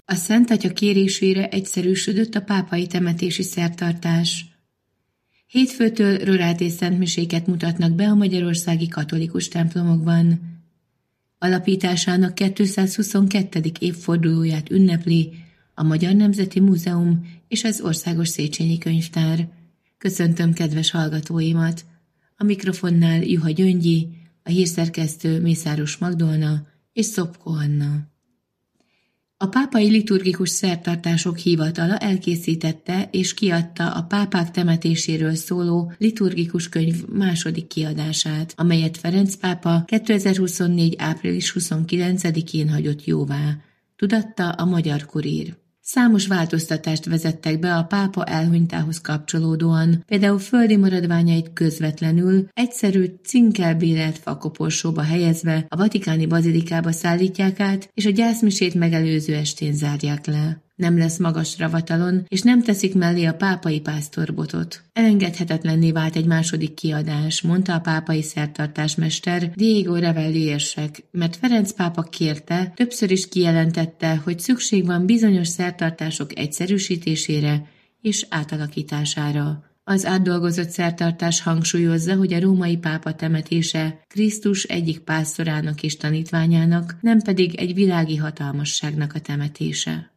A Szent Atya kérésére egyszerűsödött a pápai temetési szertartás. Hétfőtől rorátés szentmiséket mutatnak be a magyarországi katolikus templomokban. Alapításának 222. évfordulóját ünnepli a Magyar Nemzeti Múzeum és az Országos Széchenyi Könyvtár. Köszöntöm kedves hallgatóimat! A mikrofonnál Juha Gyöngyi, a hírszerkesztő Mészáros Magdolna és Szopko Anna. A pápai liturgikus szertartások hivatala elkészítette és kiadta a pápák temetéséről szóló liturgikus könyv második kiadását, amelyet Ferenc pápa 2024. április 29-én hagyott jóvá, tudatta a Magyar Kurír. Számos változtatást vezettek be a pápa elhunytához kapcsolódóan, például földi maradványait közvetlenül egyszerű cinkelbélelt fakoporsóba helyezve a vatikáni bazilikába szállítják át, és a gyászmisét megelőző estén zárják le. Nem lesz magas ravatalon, és nem teszik mellé a pápai pásztorbotot. Elengedhetetlenné vált egy második kiadás, mondta a pápai szertartásmester Diego Revelli érsek, mert Ferenc pápa kérte, többször is kijelentette, hogy szükség van bizonyos szertartások egyszerűsítésére és átalakítására. Az átdolgozott szertartás hangsúlyozza, hogy a római pápa temetése Krisztus egyik pásztorának és tanítványának, nem pedig egy világi hatalmasságnak a temetése.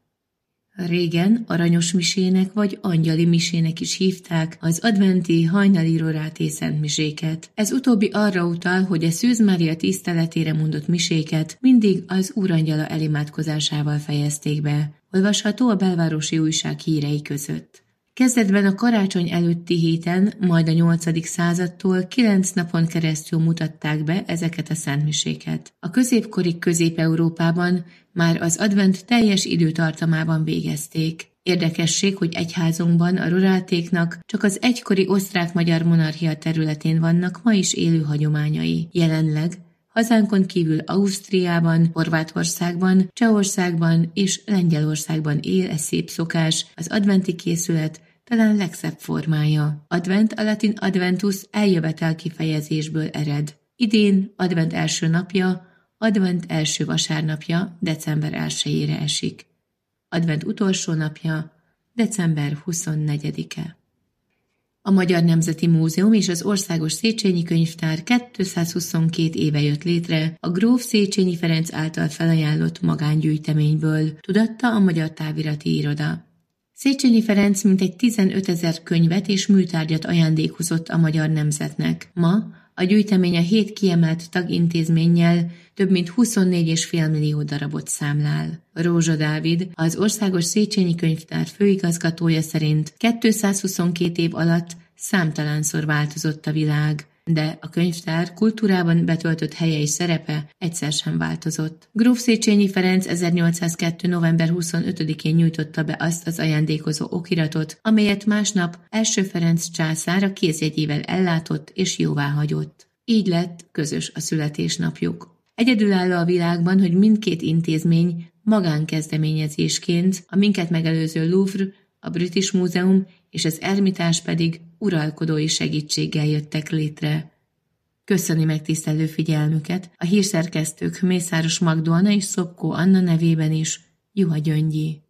Régen aranyos misének vagy angyali misének is hívták az adventi hajnali roráté szentmiséket. Ez utóbbi arra utal, hogy a Szűz Mária tiszteletére mondott miséket mindig az Úrangyala elimádkozásával fejezték be. Olvasható a Belvárosi Újság hírei között. Kezdetben a karácsony előtti héten, majd a 8. századtól 9 napon keresztül mutatták be ezeket a szentmiséket. A középkori Közép-Európában már az advent teljes időtartamában végezték. Érdekesség, hogy egyházunkban a rorátéknak csak az egykori osztrák-magyar monarchia területén vannak ma is élő hagyományai. Jelenleg hazánkon kívül Ausztriában, Horvátországban, Csehországban és Lengyelországban él ez szép szokás, az adventi készület talán legszebb formája. Advent a latin adventus eljövetel kifejezésből ered. Idén advent első napja, advent első vasárnapja december 1-ére esik. Advent utolsó napja december 24-e. A Magyar Nemzeti Múzeum és az Országos Széchenyi Könyvtár 222 éve jött létre a gróf Széchenyi Ferenc által felajánlott magángyűjteményből, tudatta a Magyar Távirati Iroda. Széchenyi Ferenc mintegy 15 000 könyvet és műtárgyat ajándékozott a magyar nemzetnek. Ma a gyűjtemény a 7 kiemelt tagintézménnyel több mint 24,5 millió darabot számlál. Rózsa Dávid, az Országos Széchenyi Könyvtár főigazgatója szerint 222 év alatt számtalanszor változott a világ, de a könyvtár kultúrában betöltött helye és szerepe egyszer sem változott. Gróf Széchenyi Ferenc 1802. november 25-én nyújtotta be azt az ajándékozó okiratot, amelyet másnap első Ferenc császár a kézjegyével ellátott és jóváhagyott. Így lett közös a születésnapjuk. Egyedülálló a világban, hogy mindkét intézmény magánkezdeményezésként, a minket megelőző Louvre, a British Múzeum és az Ermitás pedig uralkodói segítséggel jöttek létre. Köszöni megtisztelő figyelmüket a hírszerkesztők Mészáros Magdolna és Szopko Anna nevében is, Juha Gyöngyi.